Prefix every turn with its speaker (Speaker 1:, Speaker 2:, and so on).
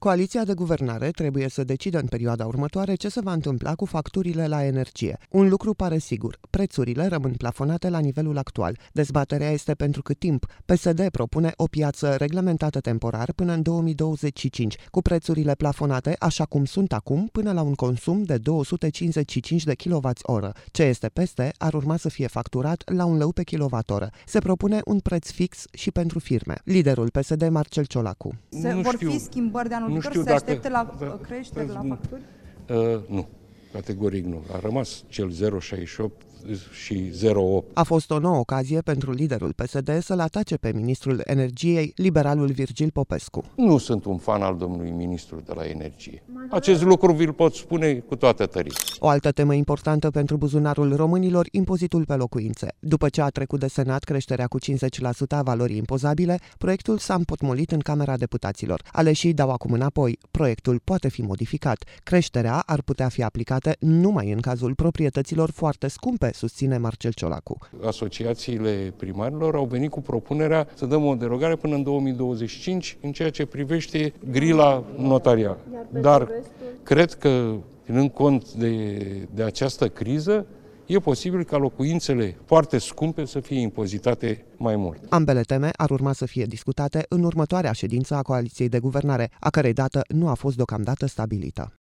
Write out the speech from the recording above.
Speaker 1: Coaliția de guvernare trebuie să decidă în perioada următoare ce se va întâmpla cu facturile la energie. Un lucru pare sigur, prețurile rămân plafonate la nivelul actual. Dezbaterea este pentru cât timp. PSD propune o piață reglementată temporar până în 2025, cu prețurile plafonate așa cum sunt acum până la un consum de 255 de kWh. Ce este peste ar urma să fie facturat la 1 leu pe kWh. Se propune un preț fix și pentru firme. Liderul PSD, Marcel Ciolacu.
Speaker 2: Vor fi schimbări de anul viitor? Se aștepte la creșteri la facturi?
Speaker 3: Nu, categoric nu. A rămas cel 0,68 și 0,8.
Speaker 1: A fost o nouă ocazie pentru liderul PSD să-l atace pe ministrul energiei, liberalul Virgil Popescu.
Speaker 3: Nu sunt un fan al domnului ministru de la energie. Acest lucru vi-l pot spune cu toată tăria.
Speaker 1: O altă temă importantă pentru buzunarul românilor, impozitul pe locuințe. După ce a trecut de Senat creșterea cu 50% a valorii impozabile, proiectul s-a împotmolit în Camera Deputaților. Aleșii dau acum înapoi. Proiectul poate fi modificat. Creșterea ar putea fi aplicată numai în cazul proprietăților foarte scumpe, susține Marcel Ciolacu.
Speaker 3: Asociațiile primarilor au venit cu propunerea să dăm o derogare până în 2025 în ceea ce privește grila notarială. Dar cred că, ținând cont de această criză, e posibil ca locuințele foarte scumpe să fie impozitate mai mult.
Speaker 1: Ambele teme ar urma să fie discutate în următoarea ședință a Coaliției de Guvernare, a cărei dată nu a fost deocamdată stabilită.